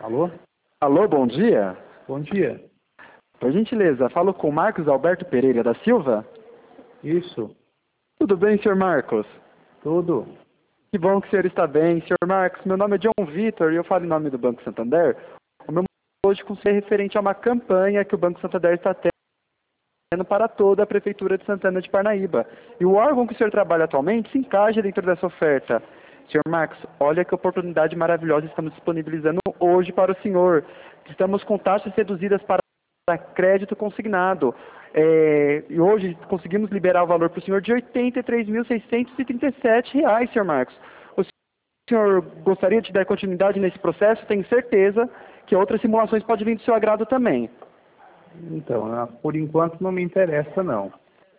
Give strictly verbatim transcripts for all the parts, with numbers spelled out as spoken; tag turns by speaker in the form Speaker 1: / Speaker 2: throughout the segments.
Speaker 1: Alô?
Speaker 2: Alô, bom dia.
Speaker 1: Bom dia.
Speaker 2: Por gentileza, falo com Marcos Alberto Pereira da Silva?
Speaker 1: Isso.
Speaker 2: Tudo bem, senhor Marcos?
Speaker 1: Tudo.
Speaker 2: Que bom que o senhor está bem. senhor Marcos, meu nome é John Vitor e eu falo em nome do Banco Santander. O meu motivo hoje com você é referente a uma campanha que o Banco Santander está tendo para toda a Prefeitura de Santana de Parnaíba. E o órgão que o senhor trabalha atualmente se encaixa dentro dessa oferta. senhor Marcos, olha que oportunidade maravilhosa estamos disponibilizando hoje para o senhor. Estamos com taxas reduzidas para crédito consignado. É, e hoje conseguimos liberar o valor para o senhor de oitenta e três mil seiscentos e trinta e sete reais, senhor Marcos. O senhor gostaria de dar continuidade nesse processo? Tenho certeza que outras simulações podem vir do seu agrado também.
Speaker 1: Então, por enquanto não me interessa, não.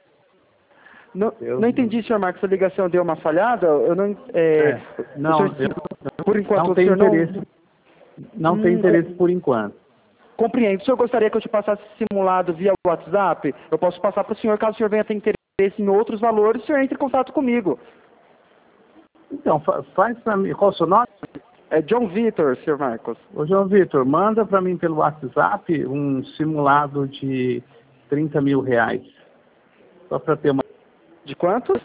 Speaker 2: Não,
Speaker 1: Eu,
Speaker 2: não entendi, senhor Marcos, a ligação deu uma falhada? Eu não, é,
Speaker 1: é, não,
Speaker 2: senhor,
Speaker 1: eu,
Speaker 2: por enquanto,
Speaker 1: não
Speaker 2: o
Speaker 1: tem
Speaker 2: senhor
Speaker 1: interesse.
Speaker 2: não...
Speaker 1: Não
Speaker 2: Hum,
Speaker 1: tem interesse por enquanto.
Speaker 2: Compreendo. O senhor gostaria que eu te passasse simulado via WhatsApp? Eu posso passar para o senhor, caso o senhor venha ter interesse em outros valores, o senhor entre em contato comigo.
Speaker 1: Então, fa faz para mim. Qual é o seu nome?
Speaker 2: É John Vitor, senhor Marcos.
Speaker 1: Ô, João Vitor, manda para mim pelo WhatsApp um simulado de trinta mil reais. Só para ter uma.
Speaker 2: De quantos?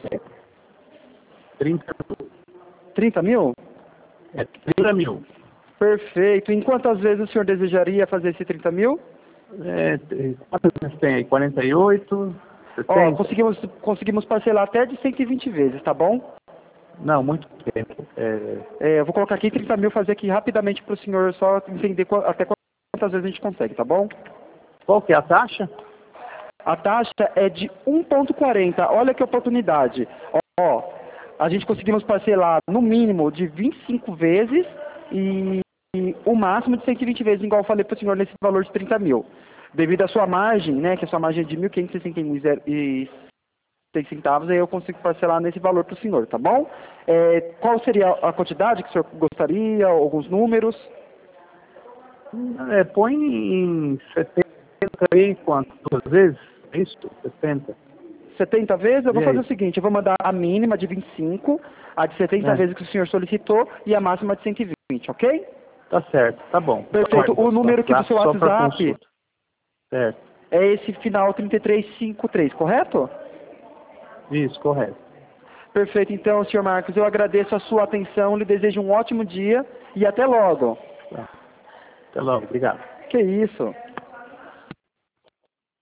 Speaker 1: trinta mil.
Speaker 2: trinta mil?
Speaker 1: É, trinta mil.
Speaker 2: Perfeito. Em quantas vezes o senhor desejaria fazer esse trinta mil?
Speaker 1: É, quantas vezes tem aí? quarenta e oito?
Speaker 2: Ó, conseguimos, conseguimos parcelar até de cento e vinte vezes, tá bom?
Speaker 1: Não, muito tempo. É...
Speaker 2: É, eu vou colocar aqui trinta mil, fazer aqui rapidamente para o senhor só entender qual, até quantas vezes a gente consegue, tá bom?
Speaker 1: Qual que é a taxa?
Speaker 2: A taxa é de um vírgula quarenta. Olha que oportunidade. Ó, a gente conseguimos parcelar no mínimo de vinte e cinco vezes e, e o máximo de cento e vinte vezes, igual eu falei para o senhor nesse valor de trinta mil. Devido à sua margem, né, que a sua margem é de mil quinhentos e sessenta e seis centavos, aí eu consigo parcelar nesse valor para o senhor, tá bom? É, qual seria a quantidade que o senhor gostaria, alguns números?
Speaker 1: É, põe em setenta aí, quanto? Duas vezes? É isso? setenta?
Speaker 2: setenta vezes? Eu vou
Speaker 1: E
Speaker 2: fazer
Speaker 1: aí?
Speaker 2: o seguinte, eu vou mandar a mínima de vinte e cinco, a de setenta
Speaker 1: É.
Speaker 2: vezes que o senhor solicitou e a máxima de cento e vinte, ok?
Speaker 1: Tá certo, tá bom.
Speaker 2: Perfeito. O número aqui do seu
Speaker 1: Só para
Speaker 2: WhatsApp
Speaker 1: consulta. Certo.
Speaker 2: é esse final trinta e três cinquenta e três, correto?
Speaker 1: Isso, correto.
Speaker 2: Perfeito. Então, senhor Marcos, eu agradeço a sua atenção, lhe desejo um ótimo dia e até logo.
Speaker 1: Tá. Até logo, obrigado.
Speaker 2: Que isso?